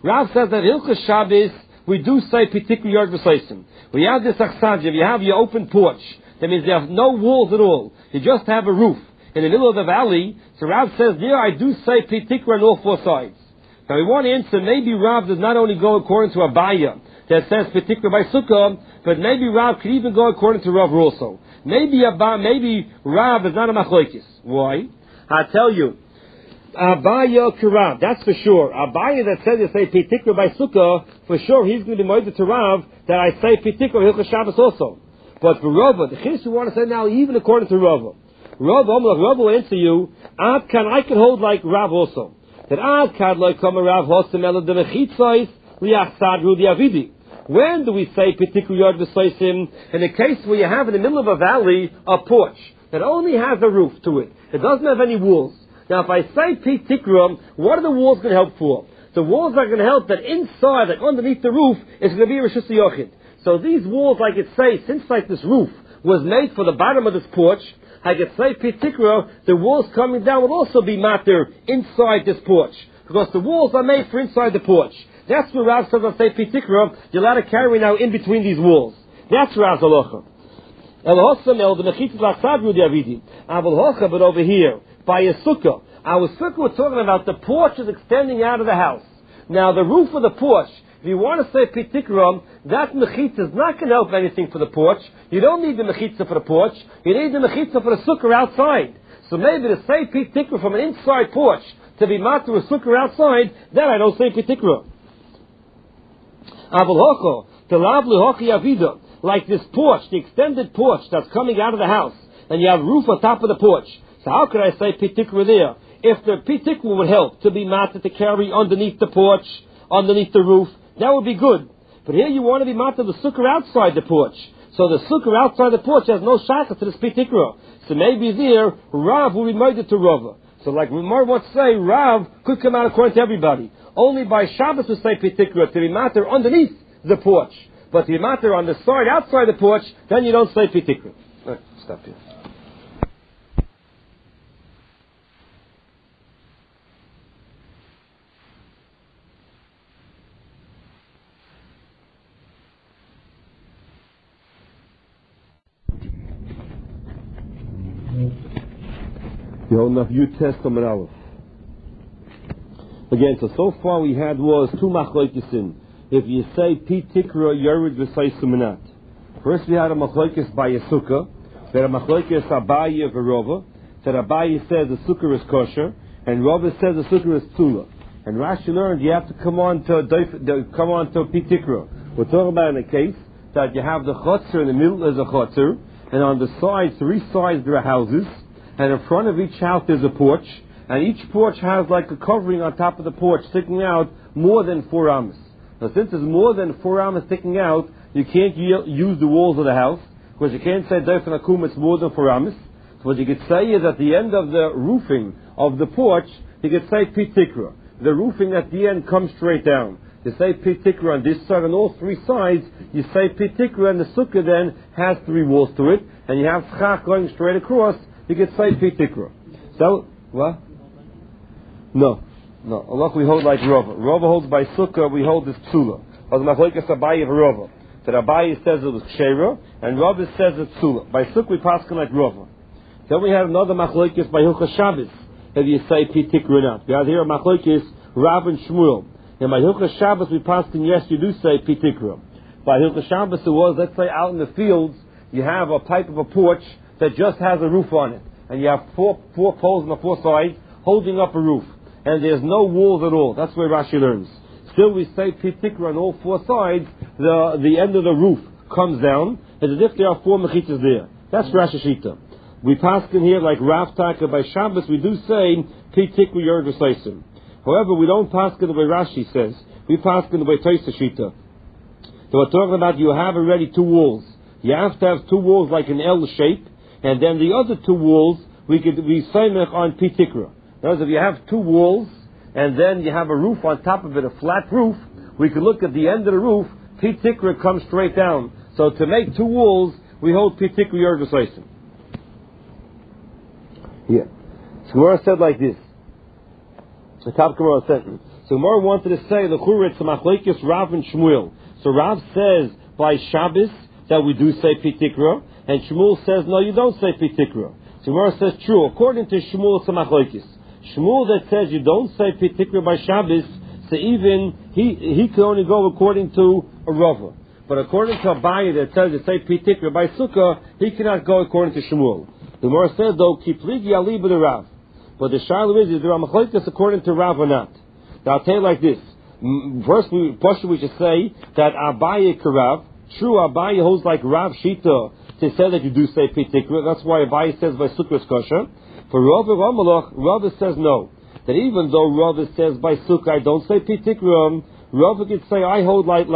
Rav says that Hilchos Shabbos, we do say Pitikra Yard V'Seisim. We have this Achsadja, you have your open porch. That means you have no walls at all. You just have a roof in the middle of the valley. So Rav says there, I do say Pitikra on all four sides. Now we want to answer, maybe Rav does not only go according to Abaya that says Pitikra by Sukkah, but maybe Rav could even go according to Rav also. Maybe Rav is not a Machlokes. Why? I'll tell you. Abaya Kirav, that's for sure. Abaya that says you say Pitikra by Sukkah, for sure he's going to be moided to Rav that I say Pitikra Hilchos Shabbos also. But for Rava, the Chiddush you want to say now, even according to Rava, Rava will answer you, I can hold like Rav also. That Adkan like come Rav Hosem Ela de Mechitzais Liachsadru Diavidi. When do we say Pitikra Yard V'Seisim? In a case where you have in the middle of a valley a porch that only has a roof to it. It doesn't have any walls. Now if I say Pitikra, what are the walls going to help for? The walls are going to help that inside, like underneath the roof, is going to be Rishus Yochid. So these walls, I could say, since like this roof was made for the bottom of this porch, I could say Pitikra, the walls coming down will also be matter inside this porch. Because the walls are made for inside the porch. That's what Rav says, I say Pitikra, you're allowed to carry now in between these walls. That's Rav's halacha. But over here, by a sukkah, our sukkah we're talking about the porch is extending out of the house. Now the roof of the porch, if you want to say Pitikra, that mechitza is not going to help anything for the porch. You don't need the mechitza for the porch. You need the mechitza for the sukkah outside. So maybe to say Pitikra from an inside porch to be mat to a sukkah outside, then I don't say Pitikra. Like this porch, the extended porch that's coming out of the house, and you have a roof on top of the porch. So how could I say Pitikra there? If the Pitikra would help to be matter to carry underneath the porch, underneath the roof, that would be good. But here you want to be matter the sukkah outside the porch. So the sukkah outside the porch has no shaykhah to this Pitikra. So maybe there, Rav will be made to Rava. So like Ramar would say, Rav could come out according to everybody. Only by Shabbos we say Pitikra to be matter underneath the porch. But to be matter on the side outside the porch, then you don't say Pitikra. Right, stop here. You hold enough you test on Aleph. Again, so far we had was two machlokes in. If you say Pitikra Yared V'Seisim Menat. First we had a machlokes by a sukkah. That a machlokes Abaya v'Rava. That Abaya says the sukkah is kosher, and Rava says the sukkah is psula. And Rashi learned you have to come on to Pitikra. We're talking about in a case that you have the chotzer in the middle is a chotzer, and on the sides, three sides there are houses. And in front of each house there's a porch, and each porch has like a covering on top of the porch sticking out more than 4 amos. Now since there's more than 4 amos sticking out, you can't use the walls of the house, because you can't say Dofen Akum it's more than 4 amos. So what you could say is at the end of the roofing of the porch, you could say Pitikra. The roofing at the end comes straight down. You say Pitikra on this side, on all 3 sides, you say Pitikra, and the sukkah then has 3 walls to it, and you have schach going straight across. You could say Pitikra. So, what? No. Allah, we hold like Rava. Rava holds by Sukkah, we hold this Psula. As Machlokes Abaya of Rava. That Abaya says it was Kshera, and Rava says it's Psula. By Sukkah we pass like Rava. Then we have another Machlokes by Hilchos Shabbos. If you say Pitikra or not. We have here a Machlokes, Rav and Shmuel. And by Hilchos Shabbos we pass yes, you do say Pitikra. By Hilchos Shabbos it was, let's say out in the fields, you have a type of a porch that just has a roof on it. And you have four poles on the 4 sides holding up a roof. And there's no walls at all. That's where Rashi learns. Still we say Pitikra on all 4 sides, the end of the roof comes down, as if there are 4 mechitzas there. That's Rashi Shita. We pass in here like Rav Taka by Shabbos, we do say Pitikra Yared V'Seisim. However, we don't pass in the way Rashi says. We pass in the way Tosa Shita. So we're talking about you have already 2 walls. You have to have 2 walls like an L shape, and then the other 2 walls we say on Pitikra. In other words, if you have 2 walls and then you have a roof on top of it, a flat roof, we could look at the end of the roof, Pitikra comes straight down. So to make 2 walls, we hold Pitikra Yared V'Seisim. Yeah. So Gemara said like this. The top Gemara sentence. So Gemara wanted to say the Chura it's Machlekes Rav and Shmuel. So Rav says by Shabbos that we do say Pitikra, and Shmuel says no, you don't say Pitikra. So Gemara says true. According to Shmuel, it's a Machlekes. Shmuel that says you don't say Pitikra by Shabbos, so even he can only go according to a Rava. But according to Abaye that says you say Pitikra by Sukkah, he cannot go according to Shmuel. The Gemara says though Kipligi Aliba the Rav. But the Shiloh is there are Machlekes according to Rav or not. Now I'll tell you like this. First we should say that Abaye Karav. True, Abaye holds like Rav Shita to say that you do say Pitikra. That's why Abaye says by Sukkah's kosher. For Rav Ramalach, Rav says no. That even though Rav says by Sukkah I don't say Pitikra, Rav could say I hold like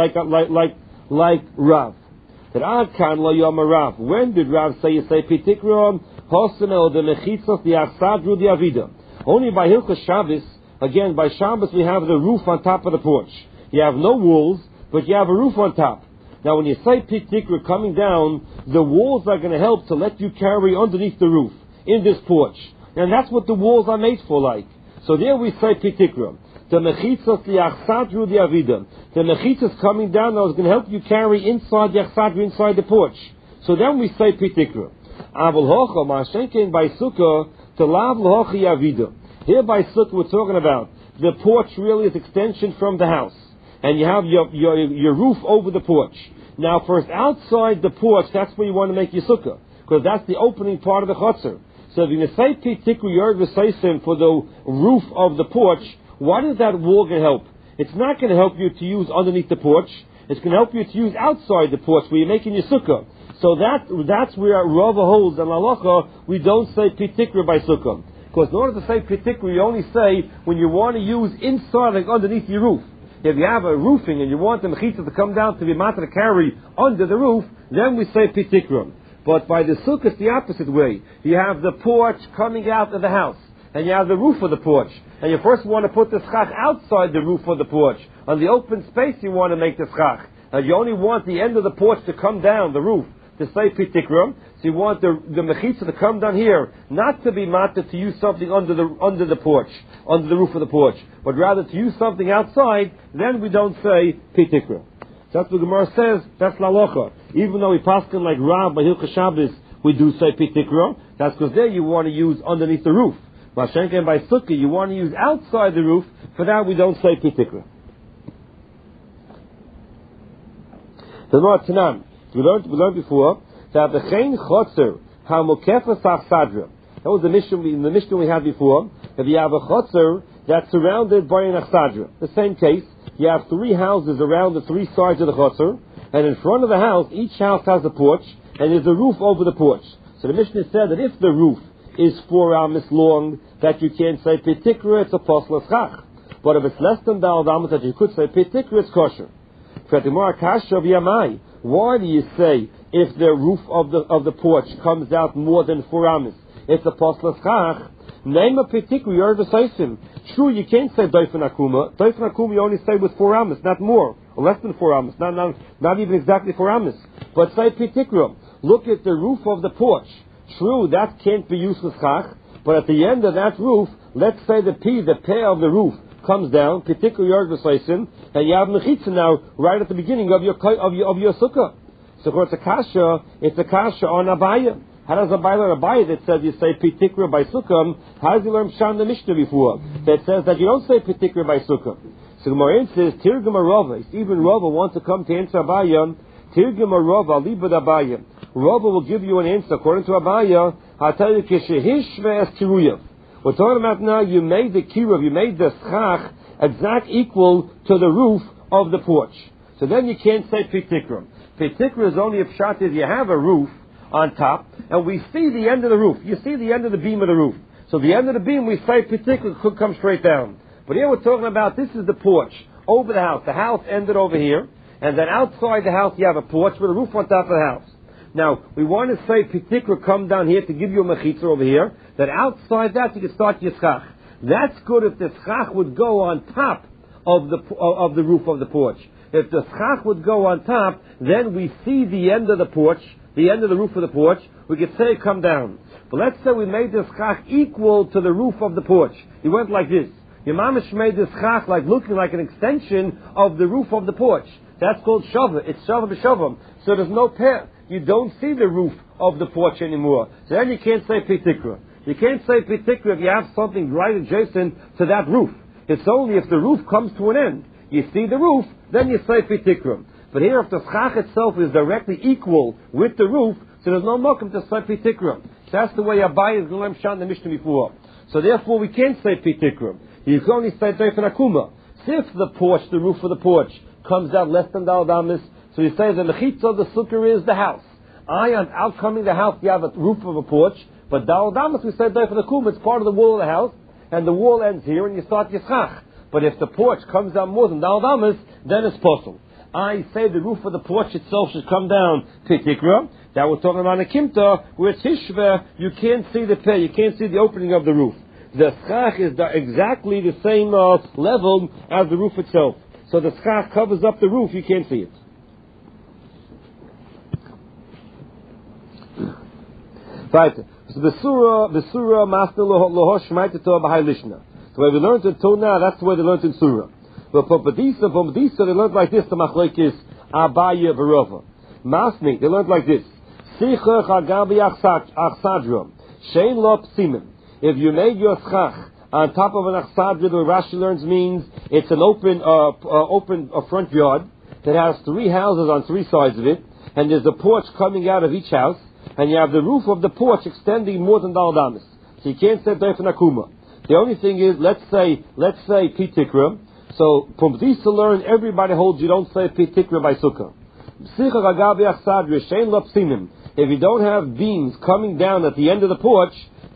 Rav. That Adkan lo yom Rav. When did Rav say you say Pitikra? Hosen el de mechitzos the achsadru the avida. Only by Hilchos Shabbos. Again, by Shabbos we have the roof on top of the porch. You have no walls, but you have a roof on top. Now when you say Pitikra coming down, the walls are going to help to let you carry underneath the roof, in this porch. And that's what the walls are made for like. So there we say Pitikra. The mechitzos the achsadru the avida. The mechitzos coming down now is going to help you carry inside the achsadru, inside the porch. So then we say Pitikra. Aval hocha ma'ashenken by Sukkah to lav l'hocha avida. Here by Sukkah we're talking about the porch really is extension from the house. And you have your roof over the porch. Now first outside the porch, that's where you want to make your Sukkah. Because that's the opening part of the chutzner. So if you say Pitikra Yord V'Seisim for the roof of the porch, why is that wall going to help? It's not going to help you to use underneath the porch. It's going to help you to use outside the porch where you're making your Sukkah. So that's where Rava holds and Halacha we don't say Pitikra by Sukkah. Because in order to say Pitikra, you only say when you want to use inside, like underneath your roof. If you have a roofing and you want the mechitza to come down to be matter to carry under the roof, then we say Pitikra. But by the Sukkah, it's the opposite way. You have the porch coming out of the house, and you have the roof of the porch. And you first want to put the schach outside the roof of the porch. On the open space, you want to make the schach. And you only want the end of the porch to come down, the roof, to say Pitikra. So you want the mechitza to come down here, not to be matter to use something under the porch, under the roof of the porch, but rather to use something outside. Then we don't say Pitikra. So that's what Gemara says. That's Lalocha. Even though we paskin like Rav by Hilchos Shabbos, we do say Pitikra. That's because there you want to use underneath the roof. Mashenken by Sukkah, you want to use outside the roof. For that we don't say Pitikra. The Gemara Tanan. We learned before that the Chen Chotzer HaMokefas Achsadra. That was the mission we had before. That you have a Chotzer that's surrounded by an Achsadra. The same case, you have three houses around the three sides of the Chotzer, and in front of the house, each house has a porch, and there's a roof over the porch. So the Mishnah said that if the roof is 4 amas long, that you can't say Pitikra, it's a posel schach. But if it's less than Dal amas, that you could say Pitikra, it's kosher. Why do you say if the roof of the porch comes out more than 4 amas, it's a posel schach? Name a Pitikra Yord V'Seisim. True, you can't say Doifen Akuma. Doifen Akuma you only say with 4 amas, not more, or less than 4 amas, not even exactly 4 amas. But say Pitikra. Look at the roof of the porch. True, that can't be used with schach, but at the end of that roof, let's say the pair of the roof comes down, Pitikra Yord V'Seisim, and you have mechitza now right at the beginning of your sukkah. So it's a kasha on Abaye. How does Abaye learn Abaye that says you say Pitikra by sukkah? How does he learn Sham the Mishnah before that says that you don't say Pitikra by sukkah? So Gemara says Tirgum Rava. Even Rava wants to come to answer Abaye. Tirgum Rava libud Abaye. Rava will give you an answer according to Abaye. I'll tell you kishehish ve'es kiruyev. We're talking about now you made the kiruv, you made the schach exact equal to the roof of the porch. So then you can't say Pitikra. Pitikra is only a pshat if you have a roof on top, and we see the end of the roof. You see the end of the beam of the roof. So the end of the beam, we say Pitikra could come straight down. But here we're talking about, this is the porch over the house. The house ended over here, and then outside the house you have a porch with a roof on top of the house. Now, we want to say Pitikra come down here to give you a mechitza over here, that outside that you can start your schach. That's good if the schach would go on top of the roof of the porch. If the schach would go on top, then we see the end of the porch, the end of the roof of the porch, we could say come down. But let's say we made the schach equal to the roof of the porch. He went like this. Your mamish made this chach like looking like an extension of the roof of the porch. That's called shava. It's shava b'shavam. So there's no pair. You don't see the roof of the porch anymore. So then you can't say pitikra. You can't say pitikra if you have something right adjacent to that roof. It's only if the roof comes to an end. You see the roof, then you say pitikra. But here, if the schach itself is directly equal with the roof, so there's no mokum to say pitikra. So that's the way Abai is going to learn the Mishnah before. So therefore, we can't say pitikra. You can only say dofen akuma. So if the porch, the roof of the porch, comes out less than dal damis, so you say the mechitza of the sukkah is the house. I am outcoming the house. You have a roof of a porch, but dal damis we say dofen akuma. It's part of the wall of the house, and the wall ends here, and you start your schach. But if the porch comes down more than dal damis, then it's possible. I say the roof of the porch itself should come down pitikra. That we're talking about a kimta, where it's hishveh, you can't see the pay, you can't see the opening of the roof. The schach is exactly the same level as the roof itself. So the schach covers up the roof, you can't see it. Right. So the surah master lohosh ma'itato b'hai lishna. The way we learned until now, that's the way they learned in surah. But from Badisa, they learned like this, the machlekes Abaya v'Rova. Masni, they learned like this. Sicha chagabi achsadra. Shein lo psimim. If you made your schach on top of an achsadra, the Rashi learns means it's an open front yard that has three houses on three sides of it, and there's a porch coming out of each house, and you have the roof of the porch extending more than dal damis. So you can't say dofen akuma. The only thing is, let's say pitikra. So from these to learn, everybody holds you don't say pitikra by sukkah. If you don't have beams coming down at the end of the porch,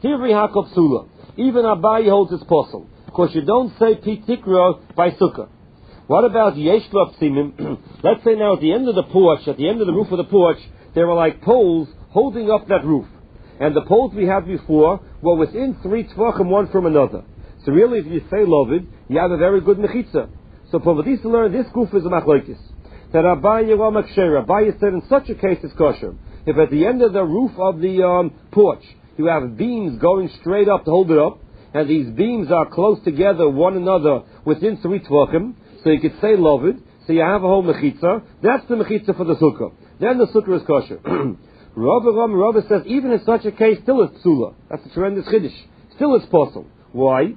even Abaye holds it's possible. Of course, you don't say pitikra by sukkah. What about yesh lo psimim? Let's say now at the end of the porch, at the end of the roof of the porch, there were like poles holding up that roof. And the poles we had before were within 3 tvachim one from another. So really, if you say lovid, you have a very good mechitza. So for this to learn, this goof is a machlokes. That Abaye said in such a case it's kosher. If at the end of the roof of the porch you have beams going straight up to hold it up, and these beams are close together one another within 3 tvachim, so you could say lovid, so you have a whole mechitza. That's the mechitza for the sukkah. Then the sukkah is kosher. Rava says even in such a case still it's psula. That's a tremendous chiddush. Still it's possible. Why?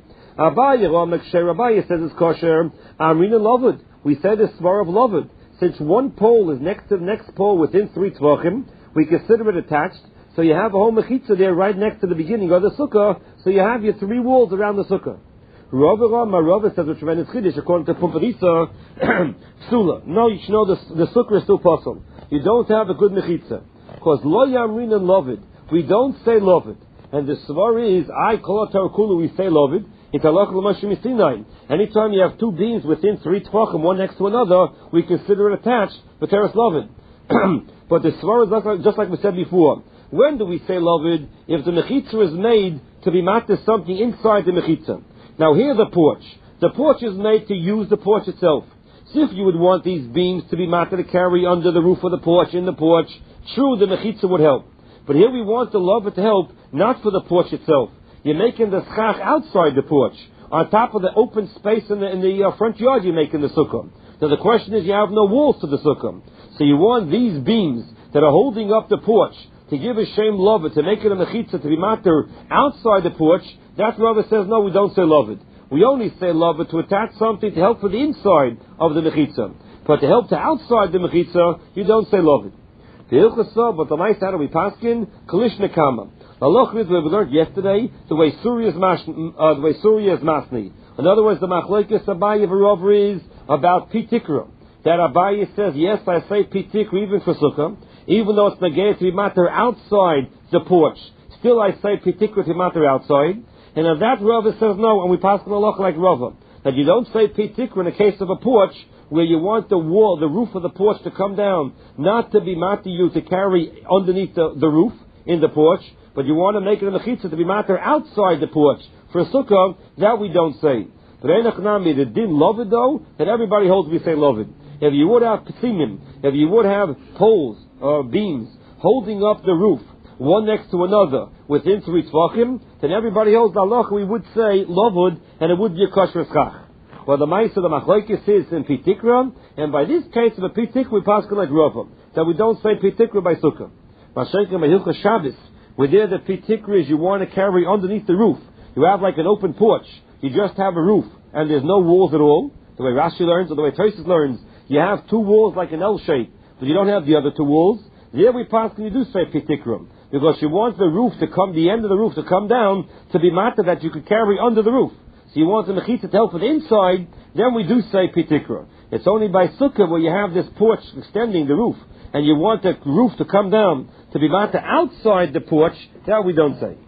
Abaye says it's kosher. Amrina lovid. We say the svar of lovid. Since one pole is next to the next pole within 3 tvachim, we consider it attached. So you have a whole mechitza there right next to the beginning of the sukkah. So you have your 3 walls around the sukkah. Rava says it's tremendous chiddush according to Pumparisa. Psula. No, you should know the sukkah is still possible. You don't have a good mechitza. Because lo yamrina lovid. We don't say lovid. And the svar is, I kol kulu, we say lovid. Anytime you have 2 beams within 3 tvachim, one next to another, we consider it attached, but teres lovid. But the svar is just like we said before. When do we say lovid? If the mechitza is made to be matter something inside the mechitza. Now here the porch is made to use the porch itself. So if you would want these beams to be matter to carry under the roof of the porch, in the porch, true, the mechitza would help. But here we want the lovid to help, not for the porch itself. You're making the schach outside the porch, on top of the open space in the front yard you're making the sukkah. Now the question is, you have no walls to the sukkah. So you want these beams that are holding up the porch to give a shem lovid, to make it a mechitza, to be matter outside the porch. That Rava says, no, we don't say lovid. We only say lovid to attach something to help for the inside of the mechitza. But to help to outside the mechitza, you don't say lovid. The ilchasa, but the nice how do we paskin? Kalishna kama. The halacha is we learned yesterday the way Surya is masni. In other words, the machlokes Abaye v'Rova is about pitikra. That Abaye says, yes, I say pitikra even for sukkah, even though it's negay to be matter outside the porch. Still, I say pitikra to matter outside. And of that, Rava says no, and we pass the halacha like Rava, that you don't say pitikra in the case of a porch where you want the wall, the roof of the porch to come down, not to be matter you to carry underneath the roof in the porch, but you want to make it a mechitza to be matter outside the porch. For a sukkah, that we don't say. But Einachnami, the din lovid though, that everybody holds we say lovid. If you would have psimim, if you would have poles or beams holding up the roof one next to another, within 3 tvachim, then everybody holds the halacha, we would say lavud, and it would be a kosher schach. Well, the ma'ase of the machlokes is in pitikra, and by this case of a pitikra, we pass like Rava, that we don't say pitikra by sukkah. Mashenka by Hilchos Shabbos, where there the pitikra is you want to carry underneath the roof. You have like an open porch. You just have a roof, and there's no walls at all. The way Rashi learns, or the way Tosfos learns, you have 2 walls like an L shape, but you don't have the other 2 walls. There we pass and you do say pitikra, because you want the roof to come, the end of the roof to come down, to be matter that you could carry under the roof. So you want the mechitza to help for the inside, then we do say pitikra. It's only by sukkah where you have this porch extending the roof, and you want the roof to come down to be matter outside the porch, that we don't say.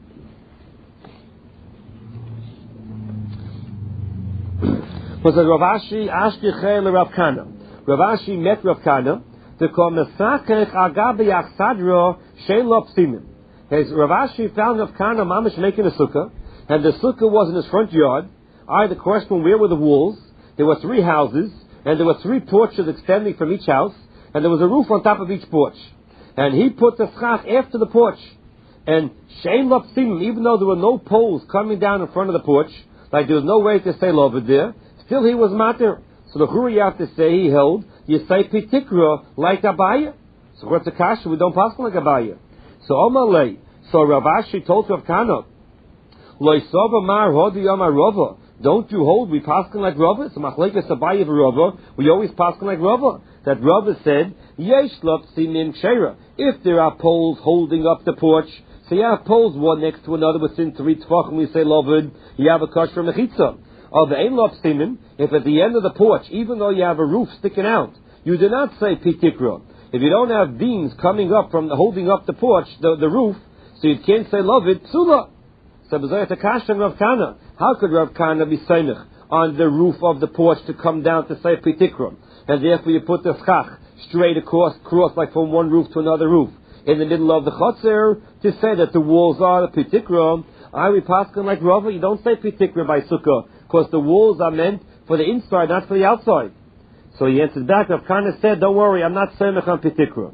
Was Rav Ashi ashkichei l'Rav Kana. Rav Ashi met Rav Kana to call mesakech agabe yachsadro she'lo psimim. Rav Ashi found Rav Kana mamish making a sukkah, and the sukkah was in his front yard. The question, where were the walls? There were 3 houses, and there were 3 porches extending from each house, and there was a roof on top of each porch. And he put the schach after the porch. And she'lo psimim, even though there were no poles coming down in front of the porch, like there was no way to say over there, still he was matir. So the Churi you have to say he held, you say pitikra like Abaya. So what's the kasha? We don't pass like Abaya. So Omalei, so Rav Ashi told Rav Kana, Loisova mar hodi yamar Rava. Don't you hold we pass like Rava? So machlekes Abaya Rava, we always pass like Rava. That Rava said, Yesh lop simin kshera. If there are poles holding up the porch, so you have poles one next to another within 3 tvachim, we say loved, you have a kosher mechitza. Of the Einlop Simin, if at the end of the porch, even though you have a roof sticking out, you do not say pitikra. If you don't have beams coming up from holding up the porch, the roof, so you can't say loved, psula. So b'zayat akasha Rav Kana. How could Rav Kana be seimich on the roof of the porch to come down to say pitikra? And therefore you put the schach straight across like from one roof to another roof, in the middle of the chotzer, to say that the walls are the pitikra. We paskin like Rava, you don't say pitikra by sukkah, because the walls are meant for the inside, not for the outside. So he answered back, Rav Kana said, don't worry, I'm not semech on pitikra.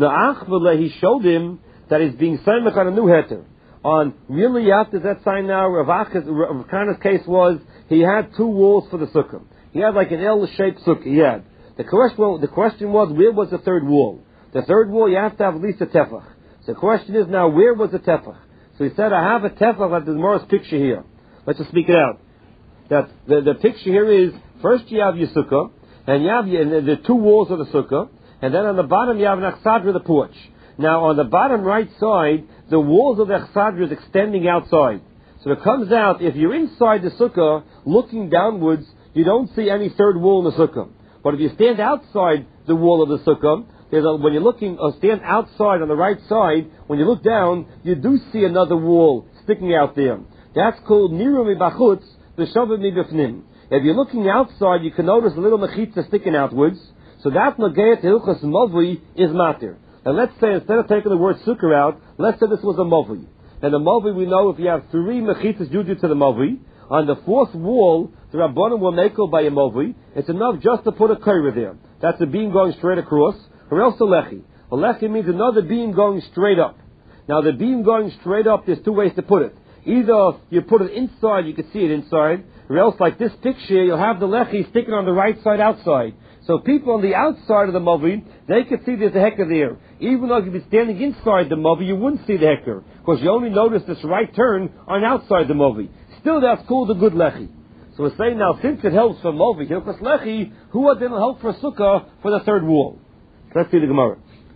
Now, he showed him that he's being semech on a new heter. On really after that sign now, Rav Kana's case was, he had 2 walls for the sukkah. He had like an L-shaped sukkah, he had. The question was, where was the 3rd wall? The 3rd wall, you have to have at least a tefach. So the question is now, where was the tefach? So he said, I have a tefach like the Gemara's picture here. Let's just speak it out. That the picture here is, first you have your sukkah, and you have the 2 walls of the sukkah, and then on the bottom you have an achsadra, the porch. Now on the bottom right side, the walls of the achsadra is extending outside. So it comes out, if you're inside the sukkah, looking downwards, you don't see any 3rd wall in the sukkah. But if you stand outside the wall of the sukkah, when you're looking, or stand outside on the right side, when you look down, you do see another wall sticking out there. That's called niru mibachutz, v'shavim mibifnim. If you're looking outside, you can notice a little mechitza sticking outwards. So that nagayat hilchas mavli is matir. And let's say, instead of taking the word sukkah out, let's say this was a mavli. And the mavli, we know if you have 3 mechitzas due to the mavli, on the 4th wall, the rabbanim will make by a mavli. It's enough just to put a kaira there. That's a beam going straight across. Or else a lechi. A lechi means another beam going straight up. Now the beam going straight up, there's 2 ways to put it. Either you put it inside, you can see it inside, or else like this picture, you'll have the lechi sticking on the right side outside. So people on the outside of the mavi, they can see there's a hecker there. Even though if you'd be standing inside the mavi, you wouldn't see the hecker, because you only notice this right turn on outside the mavi. Still, that's called a good lechi. So we're saying now, since it helps for mavi, hilchos lechi, who didn't help for sukkah for the 3rd wall? Let's see the Gemara.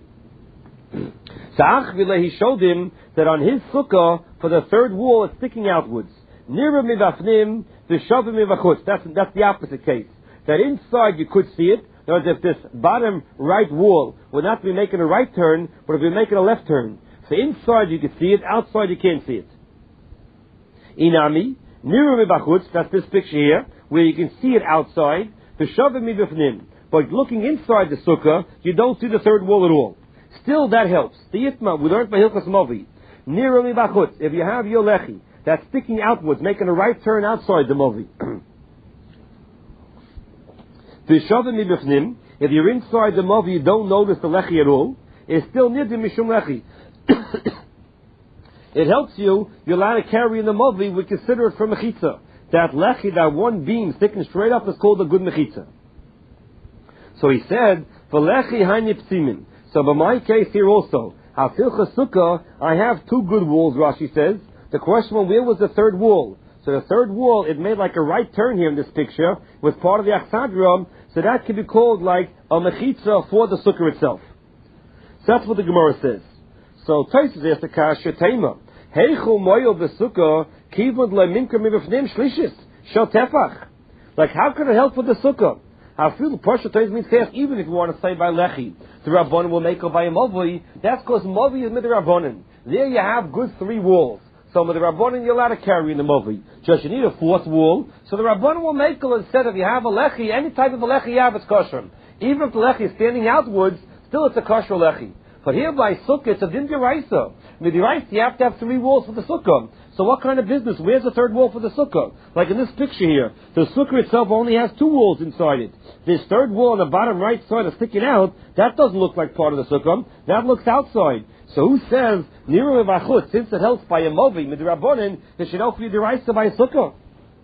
So he showed him that on his sukkah, for the 3rd wall, it's sticking outwards. Nira mivafnim, v'shavim mivachutz. That's the opposite case. That inside you could see it. In other words, if this bottom right wall would not be making a right turn, but if we're making a left turn. So inside you can see it, outside you can't see it. Inami, nira mivachutz, that's this picture here, where you can see it outside. V'shavim mivafnim. But looking inside the sukkah, you don't see the 3rd wall at all. Still, that helps. The Yitma, we learned by Hilchas Mavi. Nira mibachutz, if you have your lechi, that's sticking outwards, making a right turn outside the Mavi. V'shavim mibifnim, if you're inside the Mavi, you don't notice the lechi at all, it's still nidin mishum lechi. It helps you, you're allowed to carry in the Mavi, we consider it for Mechitza. That lechi, that one beam sticking straight up is called a good Mechitza. So he said, V'lechi haini psimin. So by my case here also, Hafilcha Sukkah, I have two good walls, Rashi says. The question was, where was the third wall? So the third wall, it made like a right turn here in this picture, was part of the Achsadram, so that could be called like a Mechitza for the Sukkah itself. So that's what the Gemara says. So Tosfos asks the Kasha Tema. Heichu moyo b'sukkah kivud leminka mibifnim shlishis shel tefach. Like how can it help with the sukkah? I feel the Pasha Tosfos means fast, even if you want to say by lechi, the Rabbanan will make it by a Mavi. That's because Mavi is Midrabbanan. There you have good three walls. So with the Rabbanan you're allowed to carry in the Mavi. Just you need a fourth wall. So the Rabbanan will make it instead of you have a lechi, any type of a lechi you have, it's kosher. Even if the lechi is standing outwards, still it's a kosher lechi. But here by sukkah, it's a din deraisa. With deraisa, you have to have three walls for the sukkah. So what kind of business? Where's the third wall for the sukkah? Like in this picture here, the sukkah itself only has two walls inside it. This third wall on the bottom right side is sticking out. That doesn't look like part of the sukkah. That looks outside. So who says, Niru Vachut, since it helps by a Mavi, Midrabbanan, it should help you deraisa by a sukkah?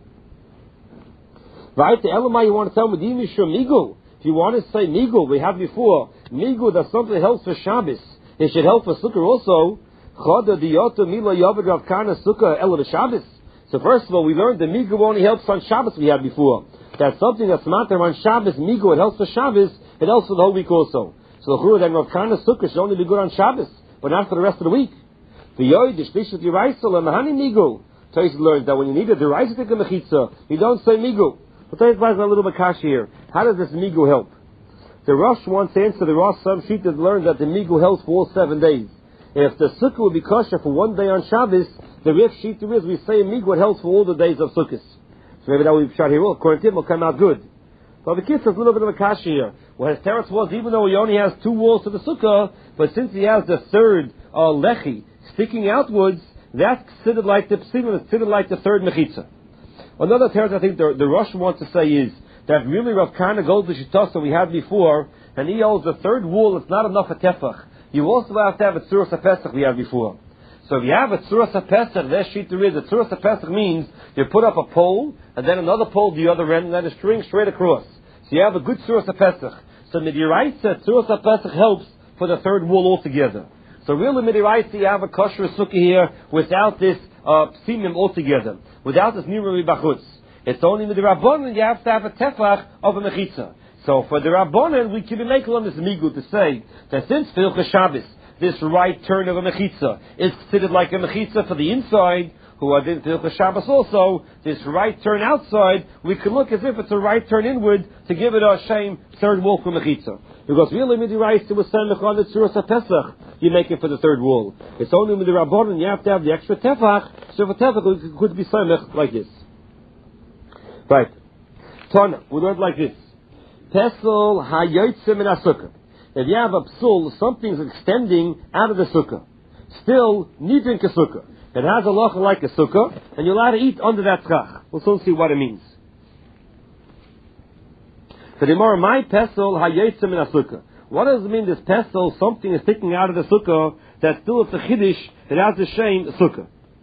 Right? The Elamai you want to tell me, Migul. If you want to say Migul, we have before, Migul, that's something that helps for Shabbos. It should help for Sukkah also. Choda diyoto mila yavad Rav Kana Sukkah ela Shabbos. So first of all, we learned that Migul only helps on Shabbos we had before. That's something that's matter on Shabbos, Migul, it helps for Shabbos, it helps for the whole week also. So the Chura then Rav Kana Sukkah should only be good on Shabbos, but not for the rest of the week. The Yoy, the Shlishut Yiraisa, Lemahani Migul. Tosfos learned that when you need a Deraisa to Mechitza, you don't say Migul. But Tosfos has a little bit kash here. How does this Migu help? The Rosh wants to answer the Rosh. Some Shitas learned that the Migu helps for all 7 days. If the Sukkah would be kosher for 1 day on Shabbos, the Rif Shita is we say Migu helps for all the days of Sukkot. So maybe that will be shot here. Well, according to him, will come out good. But the kids has a little bit of a kash here. Well, his teretz was, even though he only has two walls to the Sukkah, but since he has the third lechi sticking outwards, that's considered like the psimim, it's considered like the third mechitza. Another teretz I think the Rosh wants to say is that really Rav Kana goes to Shitas that we had before, and he holds the third wall, it's not enough a tefach. You also have to have a tzuras HaPesach we had before. So if you have a tzuras HaPesach, their sheet there is, a tzuras HaPesach means you put up a pole, and then another pole the other end, and then a string straight across. So you have a good tzuras HaPesach. So Midiraisa, tzuras HaPesach helps for the third wall altogether. So really Midiraisa, you have a kosher sukkah here without this psimim altogether, without this nirui bachutz. It's only with the Rabbanan you have to have a tefach of a mechitza. So for the Rabbanan, we can be making on this migu to say that since Filcha Shabbos, this right turn of a mechitza is considered like a mechitza for the inside, who are in Filcha Shabbos also, this right turn outside, we can look as if it's a right turn inward to give it a shame third wall for mechitza. Because really Midiraisa was saying on the Tzuras HaPesach, you make it for the third wall. It's only with the Rabbanan you have to have the extra tefach, so for tefach it could be samech like this. Right. Tana, we learned like this. Pesel hayotzim min sukkah. If you have a psul, something's extending out of the sukkah. Still, nidrin sukkah. It has a loch like a sukkah, and you're allowed to eat under that tzrach. We'll soon see what it means. So the more my pesel hayotzim min sukkah. What does it mean this pesel, something is sticking out of the sukkah, that still it's a chiddush, it has the shame sukkah.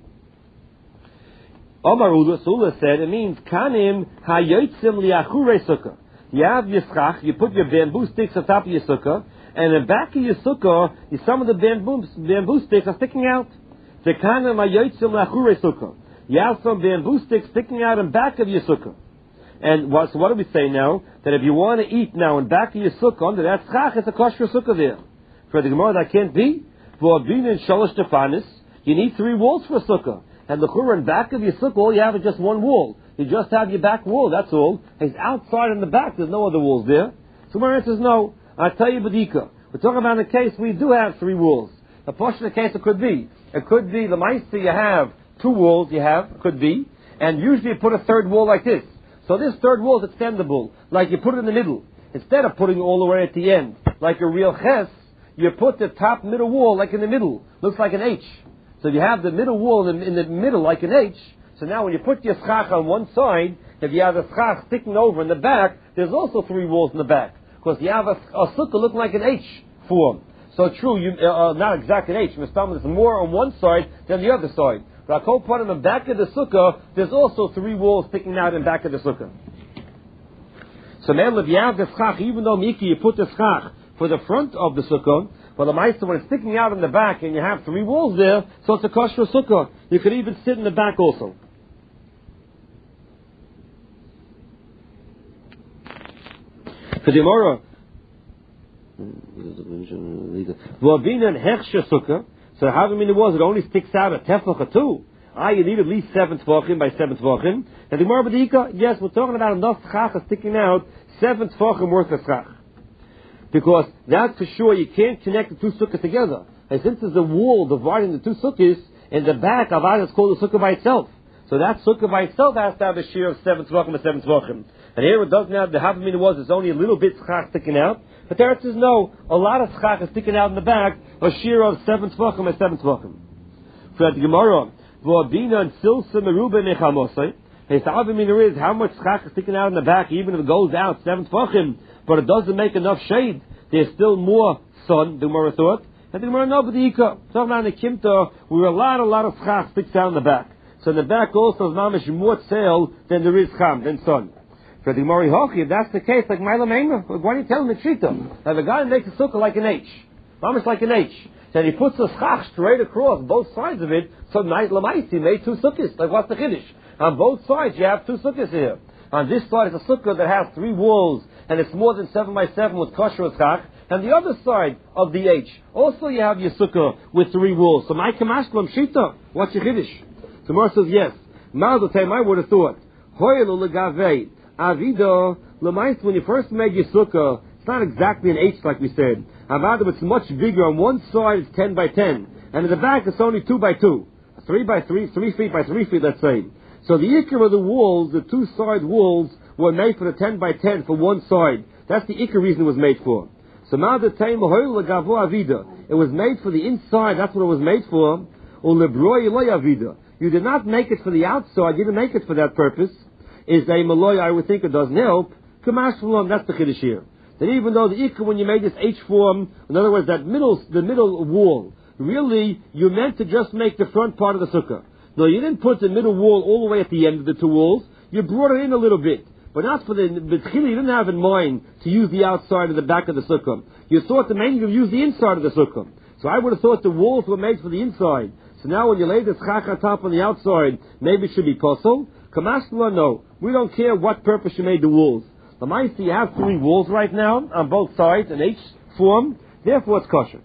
Omar Ula said it means kanim hayotzim liachure sukkah. You have yischach, you put your bamboo sticks on top of your sukkah, and in the back of your sukkah, some of the bamboo sticks are sticking out. The kanim hayotzim liachure sukkah. You have some bamboo sticks sticking out in back of your sukkah. And so what do we say now? That if you want to eat now in back of your sukkah, under that schach, it's a kosher sukkah there. For the Gemara, that can't be. For abin and shalosh tefanis, you need 3 walls for a sukkah. And the churah in back of your sukkah, all you have is just one wall. You just have your back wall, that's all. It's outside in the back, there's no other walls there. So my answer is no. I tell you, Badika. We're talking about a case we do have 3 walls. A portion of the case it could be. It could be the Maisa you have 2 walls, it could be. And usually you put a third wall like this. So this third wall is extendable, like you put it in the middle. Instead of putting it all the way at the end, like a real ches, you put the top middle wall like in the middle. Looks like an H. So if you have the middle wall in the middle like an H, so now when you put your schach on one side, if you have a schach sticking over in the back, there's also 3 walls in the back. Because you have a sukkah looking like an H form. So true, not exact an H. There's more on one side than the other side. But I'll put in the back of the sukkah, there's also 3 walls sticking out in the back of the sukkah. So now if you have the schach, even though Miki, you put the schach for the front of the sukkah, but the meister, when it's sticking out in the back and you have 3 walls there, so it's a kosher sukkah. You could even sit in the back also. For the Gemara, so how many walls? It only sticks out a tefach or 2. You need at least 7 tvachim by 7 tvachim. And the Gemara B'dika, yes, we're talking about enough schach sticking out 7 tvachim worth of schach. Because that's for sure you can't connect the 2 sukkahs together. And since there's a wall dividing the 2 sukkahs, in the back, Avad is called a sukkah by itself. So that sukkah by itself has to have a share of 7 tvachim or 7 tvachim. And here it doesn't have the half a minute was, it's only a little bit schach sticking out. But there it says no, a lot of schach is sticking out in the back, a share of 7 tvachim or 7 tvachim. For the Gemara, V'abina and Silsa Meruba Nechamosai, his Avimina is how much schach is sticking out in the back, even if it goes out 7 tvachim, but it doesn't make enough shade. There's still more sun, the Gemara thought. And the Gemara, no, but the Ika. Talking about the Kimta, where a lot of schach sticks out in the back. So in the back also is mamish more tzel than there is cham, than sun. For the Gemara Hochi, if that's the case, like Maila Meima, why don't you tell him the Shita? Now the guy makes a sukkah like an H. Mamish like an H. Then he puts the schach straight across both sides of it, so Lamaisi made 2 sukkahs. Like what's the Kiddush? On both sides you have 2 sukkahs here. On this side is a sukkah that has 3 walls, and it's more than 7 by 7 with kosher schach. And the other side of the H, also you have your sukkah with 3 walls. So my kamashlam shita, what's your Kiddush? So Gemara says yes. Ma'al I would have thought, hoyelu legavei avida lemais. When you first made your sukkah, it's not exactly an H like we said. Avada, it's much bigger. On one side it's 10 by 10, and in the back it's only 2 by 2, 3 by 3, 3 feet by 3 feet. Let's say. So the ikar of the walls, the 2 side walls, were made for the 10 by 10 for one side. That's the ikar reason it was made for. So now the time it was made for the inside. That's what it was made for. You did not make it for the outside. You didn't make it for that purpose. Is a maloy? I would think it doesn't help. Kamash shalom. That's the chiddush here. That even though the ikka, when you made this H form, in other words, the middle wall, really you meant to just make the front part of the sukkah. No, you didn't put the middle wall all the way at the end of the 2 walls. You brought it in a little bit. But not for the B'tchili, you didn't have in mind to use the outside or the back of the sukkah. You thought the main you use the inside of the sukkah. So I would have thought the walls were made for the inside. So now when you lay the schach on top on the outside, maybe it should be kosel. Kamashla, no. We don't care what purpose you made the walls. The Maisi, you have 3 walls right now on both sides, an H form. Therefore it's kosher.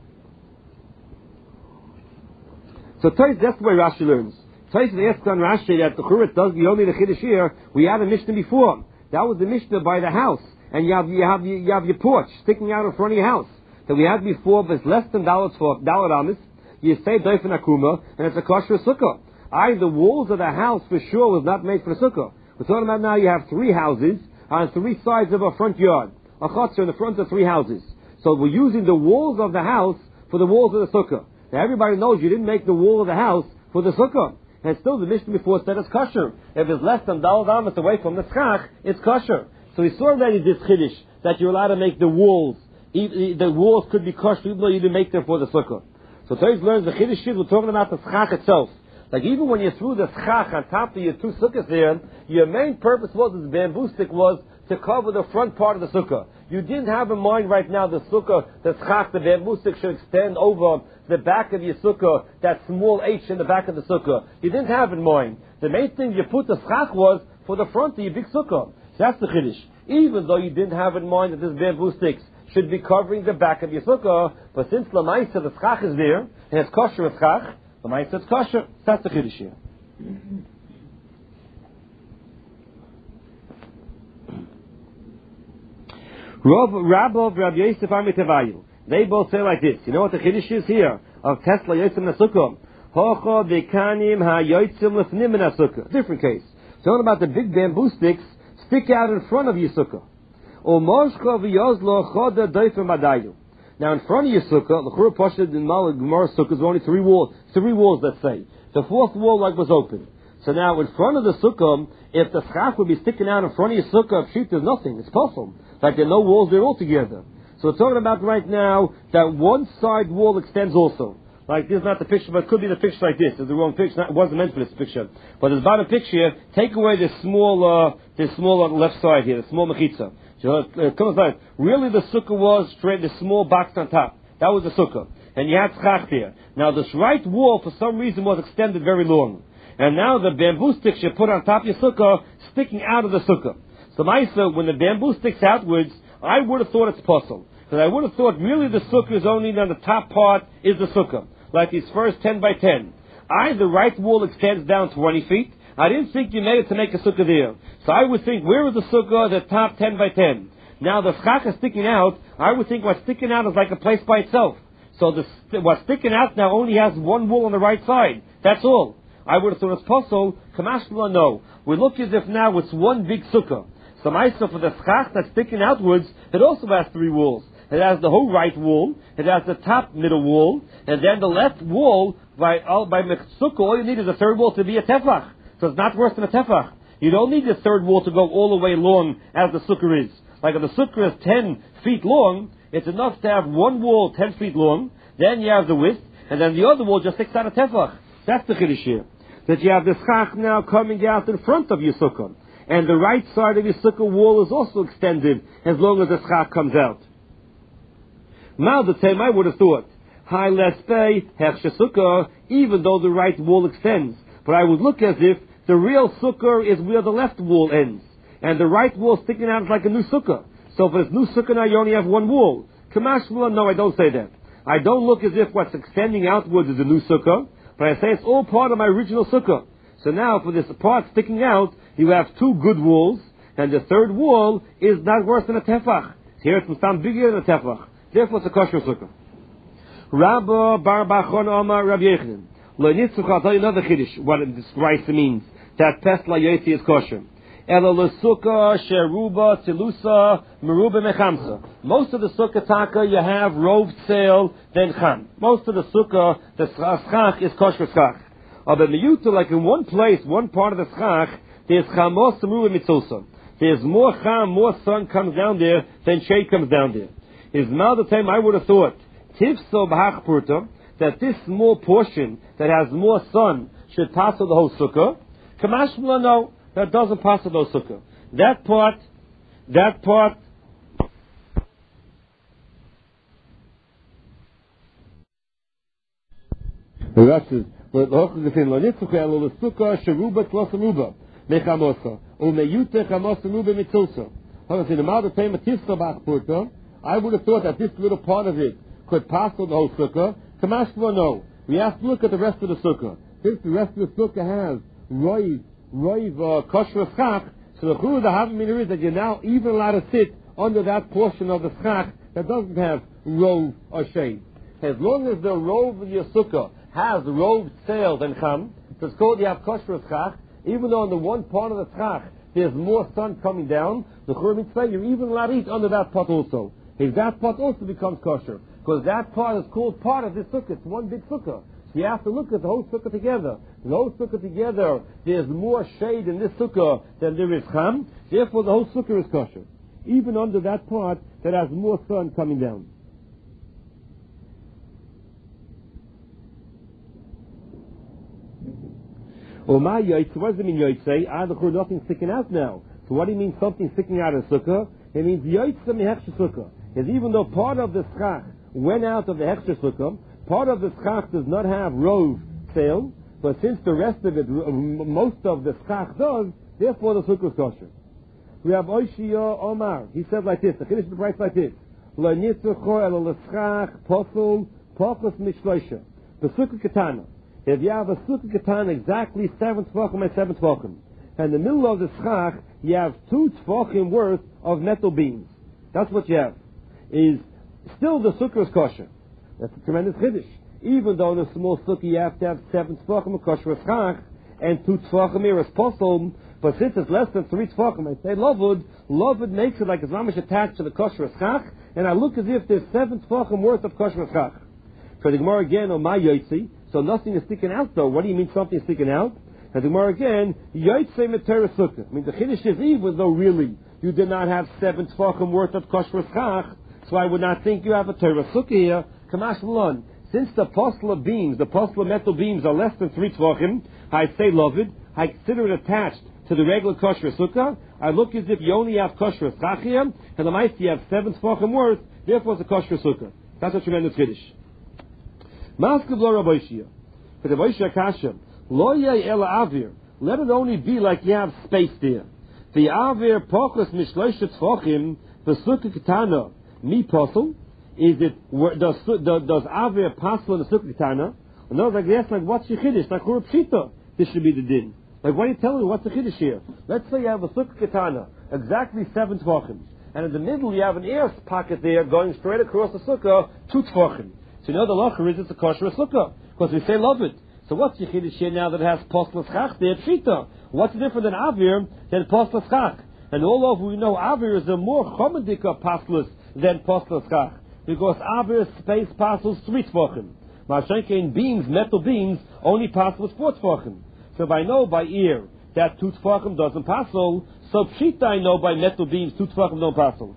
So that's the way Rashi learns. Taisa asks on Rashi that the Churit does the only the Chiddush here. We had a Mishnah before. That was the Mishnah by the house, and you have your porch sticking out in front of your house. That we had before, but it's less than $1 amis. You say Doifen Akuma, and it's a kosher sukkah. The walls of the house for sure was not made for the sukkah. We're talking about now you have 3 houses on 3 sides of a front yard. A chutzner in the front of 3 houses. So we're using the walls of the house for the walls of the sukkah. Now everybody knows you didn't make the wall of the house for the sukkah. And still the Mishnah before said it's kosher. If it's less than $1 amis away from the schach, it's kosher. So we saw already this chiddush that you're allowed to make the walls. The walls could be kosher even though you didn't make them for the sukkah. So Toys learns the chiddush is we're talking about the schach itself. Like even when you threw the schach on top of your 2 sukkahs there, your main purpose was this bamboo stick was to cover the front part of the sukkah. You didn't have in mind right now the sukkah, the schach, the bamboo stick should extend over the back of your sukkah, that small H in the back of the sukkah. You didn't have in mind. The main thing you put the schach was for the front of your big sukkah. That's the chiddush. Even though you didn't have in mind that this bamboo sticks should be covering the back of your sukkah, but since Lamaisa, the schach is there, and it's kosher with schach, Lamaisa it's kosher. That's the chiddush here. Rabbi Yosef Amitavayu. They both say like this. You know what the chiddush is here of Tesla Yotzim Nasukah? Hocha bekanim hayotzim lefnim in Nasukah. Different case. Talking about the big bamboo sticks stick out in front of your sukkah. Umoshcha v'yozlo choda doifim badayu. Now in front of your sukkah, the Chura Pasha in Gemara sukkah is only 3 walls. 3 walls, let's say. The 4th wall like was open. So now in front of the sukkah, if the schach would be sticking out in front of your sukkah, shoot, there's nothing. It's possible. Like there are no walls there altogether. So we're talking about right now that one side wall extends also. Like this is not the picture, but it could be the picture like this. It's the wrong picture. It wasn't meant for this picture. But there's about a picture here. Take away this small on the left side here, the small mechitza. So it comes like, really the sukkah was straight, the small box on top. That was the sukkah. And you had schach there. Now this right wall, for some reason, was extended very long. And now the bamboo sticks you put on top of your sukkah, sticking out of the sukkah. So Maisa, when the bamboo sticks outwards, I would have thought it's puzzle. Because I would have thought really the sukkah is only on the top part is the sukkah. Like these first 10 by 10. The right wall extends down 20 feet. I didn't think you made it to make a sukkah there. So I would think, where is the sukkah, the top 10 by 10? Now the schach is sticking out. I would think what's sticking out is like a place by itself. So what's sticking out now only has one wall on the right side. That's all. I would have thought it's possible. Kamashla, no. We look as if now it's one big sukkah. So Maisa, for the schach that's sticking outwards, it also has three walls. It has the whole right wall, it has the top middle wall, and then the left wall, by sukkah, all you need is a third wall to be a tefach. So it's not worse than a tefach. You don't need the third wall to go all the way long as the sukkah is. Like if the sukkah is 10 feet long, it's enough to have one wall 10 feet long, then you have the width, and then the other wall just sticks out a tefach. That's the chiddush here. That you have the schach now coming out in front of your sukkah. And the right side of your sukkah wall is also extended as long as the schach comes out. Now the same I would have thought. High less pay, hechshe sukkah, even though the right wall extends. But I would look as if the real sukkah is where the left wall ends. And the right wall sticking out is like a new sukkah. So for this new sukkah now you only have one wall. Kamashmula, no, I don't say that. I don't look as if what's extending outwards is a new sukkah, but I say it's all part of my original sukkah. So now for this part sticking out, you have two good walls, and the third wall is not worse than a tefach. Here it's some bigger than a tefach. Therefore it's a kosher sukkah. Rabba bar Bachon Omar Rabbi Yechanan. Lo nitzuk, I'll tell you another chiddush, what this rice means. That pest la yoti is kosher. Ela l'sukkah sheruba tilusa meruba mechamsa. Most of the sukkah taka you have roved sail then cham. Most of the sukkah, the schach is kosher schach. But miyuta, like in one place, one part of the schach, there's chamos meruba mitzulsa. There's more cham, more sun comes down there than shade comes down there. Is now the time I would have thought tifso b'hach purta, that this small portion that has more sun should pass the whole sukkah. Kamashmula, no, that doesn't pass the whole sukkah. That part. The rest is I would have thought that this little part of it could pass the whole sukkah. Kamashma, no. We have to look at the rest of the sukkah. Since the rest of the sukkah has roiv kosher schach, so the churu the havamina is that you're now even allowed to sit under that portion of the schach that doesn't have rov or shade. As long as the rov of your sukkah has rov sail than cham, so it's called you have kosher schach, even though on the one part of the schach there's more sun coming down, the churu mitzvah, you're even allowed to eat under that pot also. If that pot also becomes kosher, because that part is called part of this sukkah, it's one big sukkah. So you have to look at the whole sukkah together. The whole sukkah together, there's more shade in this sukkah than there is cham, therefore the whole sukkah is kosher. Even under that part that has more sun coming down. What does it mean yotzei? Nothing sticking out now. So what do you mean something sticking out of the sukkah? It means yotzei mehechshe sukkah. Is even though part of the schach went out of the hechshe sukkah, part of the schach does not have rov sail, but since the rest of it, most of the schach does, therefore the sukkah is kosher. We have Oishia Omar. He said like this. The finish the price like this. Lo nitzucho elo l'schach posel pokos mishloisha. The sukkah katana. If you have a sukkah katana exactly 7 tefachim and 7 tefachim, and in the middle of the schach you have 2 tefachim worth of metal beams. That's what you have. Is still the sukkah is kosher. That's a tremendous chiddush. Even though in a small sukkah you have to have 7 tefachim of kosher schach and 2 tefachim here as posel, but since it's less than 3 tefachim, I say lovud makes it like it's not much attached to the kosher schach, and I look as if there's 7 tefachim worth of kosher schach. For the Gemara again on my yotzi, so nothing is sticking out though. What do you mean something is sticking out? And the Gemara again, yotzei metera sukkah. I mean the chiddush is even though really you did not have 7 tefachim worth of kosher schach, So I would not think you have a Torah sukkah here. Kamash Malon. Since the postler beams, the postler metal beams are less than 3 tvachim, I say lovid, I consider it attached to the regular kosher sukkah. I look as if you only have kosher schachia, and the mice you have 7 tvachim worth, therefore it's a kosher sukkah. That's a tremendous Kiddush. Maskav lo Rabbi for the Boishia Kasha, lo yeh ela avir, let it only be like you have space there. The avir pochus mishloishet tvachim, the sukkah ketana, mi posel, is it, does avir passel in the sukkah ketana? And those like, yes, like what's your Kiddush? Like Hurab Shita, this should be the din. Like, what are you telling me? What's the Kiddush here? Let's say you have a sukkah ketana, exactly 7 tvachim. And in the middle you have an air pocket there going straight across the sukkah, 2 tvachim. So you know the lacher is it's a kosher sukkah. Because we say love it. So what's your Kiddush here now that it has postel schach there? Pshita. What's different than avir than postel schach? And all over we know avir is a more chomadika postlus than postel schach. Because avir space postels 3 tvachim. Mashenke in beams, metal beams, only postels 4 tvachim. So if I know by ear that 2 tvachim doesn't passel, so pshita I know by metal beams 2 tvachim don't passel.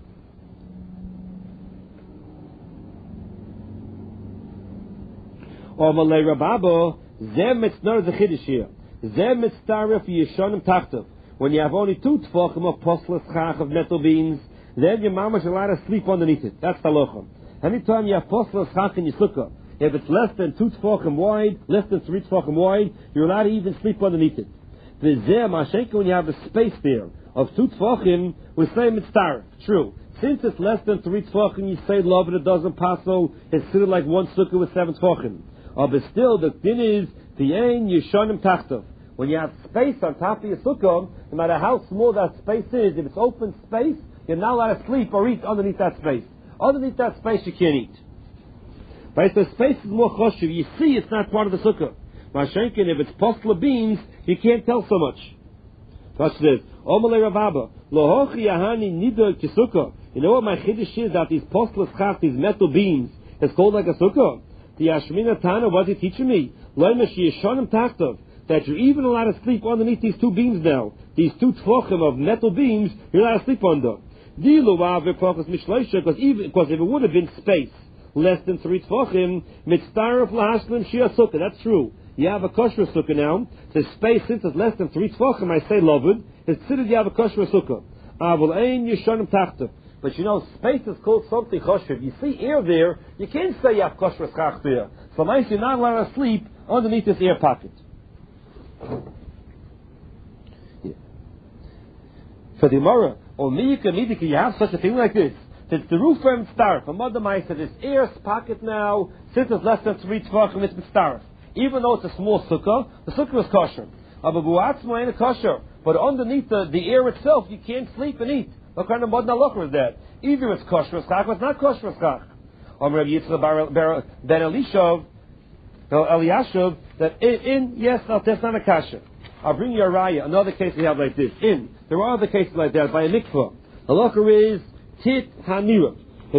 Or Malay Rababo, Zem Mitznor the Chiddush here. Zem Mitztaref Yeshonim Tachtav. When you have only 2 tvachim of postless chach of metal beams, then your mama is allowed to sleep underneath it. That's halachah. Anytime you have postless chach in your sukkah, if it's less than 2 tvachim wide, less than 3 tvachim wide, you're allowed to even sleep underneath it. The Zem Mashenka, when you have a space there of 2 tvachim, we say Mitztaref. True. Since it's less than 3 tvachim, you say love it doesn't passel, it's still like one sukkah with 7 tvachim. But still, the thing is, V'yein Yeshonim Tachtav. When you have space on top of your sukkah, no matter how small that space is, if it's open space, you're not allowed to sleep or eat underneath that space. Underneath that space, you can't eat. But if the space is more choshev, you see it's not part of the sukkah. Mashenkin, if it's postler beams, you can't tell so much. Watch this. Omalei Ravaba. Lohochi Yahani Nidor Kisukah. You know what my chiddush is? That these postler schach, these metal beams, it's called like a sukkah. The Ashmina Tana, what's he teaching me? That you're even allowed to sleep underneath these 2 beams now. These 2 tvachim of metal beams, you're allowed to sleep under. Because if it would have been space less than 3 tvachim, mitzdaref lahashlim shia sukkah. That's true. You have a kosher sukkah now. The space, since it's less than 3 tvachim, I say loved. It's considered you have a kosher sukkah. Avol ein yeshonim tachtav. But you know, space is called something choshev. You see air there, you can't say you have kosher schach there. So nice, you're not allowed to sleep underneath this air pocket. Yeah. For the Gemara, or Miyika, you have such a thing like this. Since the roof from starf, a mother mice said this air pocket now, since it's less than 3 tvachim, it's starf. Even though it's a small sukkah, the sukkah is kosher. Ababuatzma ain't kosher. But underneath the air itself, you can't sleep and eat. What kind of modern halacha is that? Either it's kosher schach or it's not kosher schach. Rabbi Yitzchak ben Eliashov, that yes, no, that's not a kasha. I'll bring you a raya. Another case we have like this. There are other cases like that by a mikvah. Halacha is tit hanira.